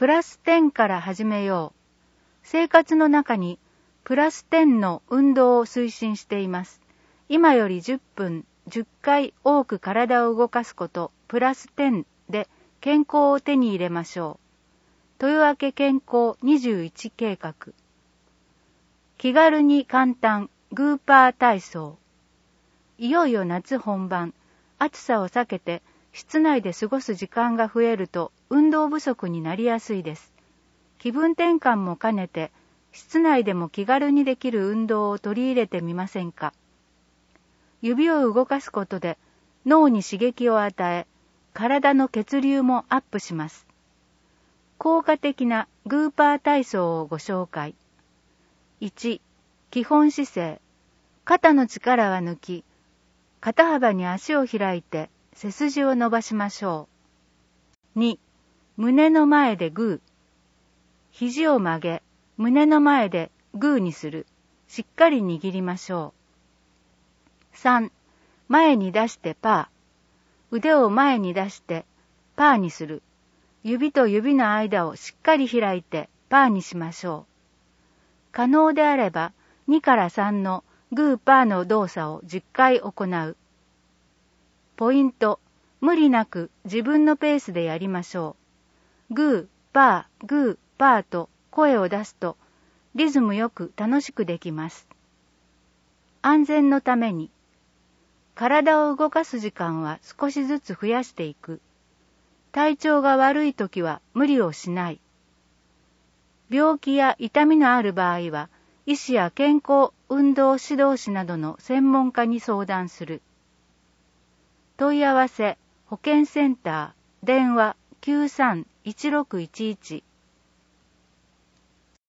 プラス10から始めよう。生活の中にプラス10の運動を推進しています。今より10分、10回多く体を動かすこと、プラス10で健康を手に入れましょう。豊明健康21計画。気軽に簡単、グーパー体操。いよいよ夏本番、暑さを避けて室内で過ごす時間が増えると運動不足になりやすいです。気分転換も兼ねて、室内でも気軽にできる運動を取り入れてみませんか。指を動かすことで脳に刺激を与え、体の血流もアップします。効果的なグーパー体操をご紹介。1、基本姿勢。肩の力は抜き、肩幅に足を開いて背筋を伸ばしましょう。2、胸の前でグー。肘を曲げ、胸の前でグーにする。しっかり握りましょう。3、前に出してパー。腕を前に出してパーにする。指と指の間をしっかり開いてパーにしましょう。可能であれば2から3のグーパーの動作を10回行う。ポイント、無理なく自分のペースでやりましょう。グー、パー、グー、パーと声を出すとリズムよく楽しくできます。安全のために、体を動かす時間は少しずつ増やしていく。体調が悪いときは無理をしない。病気や痛みのある場合は、医師や健康運動指導士などの専門家に相談する。問い合わせ、保健センター、電話 93-1611